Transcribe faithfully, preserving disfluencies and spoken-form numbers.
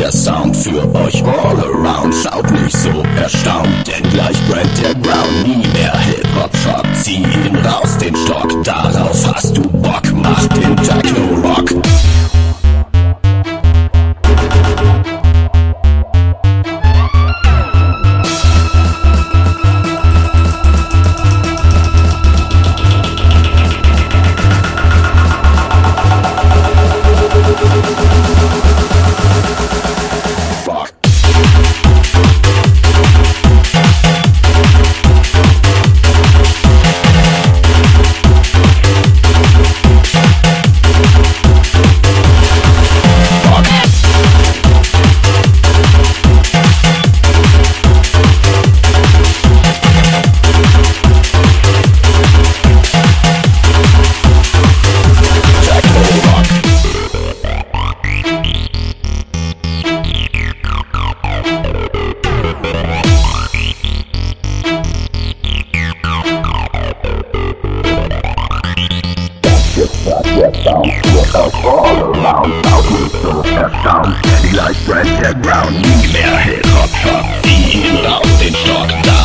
der Sound für euch all around. Schaut nicht so erstaunt, denn gleich brennt der Ground. Nie mehr Hip-Hop-Schock, zieh ihn raus den Stock. Darauf hast du Bock, mach den Techno-Rock. Der Sound für euch all around. Schaut nicht so erstaunt, denn gleich brennt der Ground. Nie mehr Hip-Hop-Schock, zieh ihn raus den Stock. Da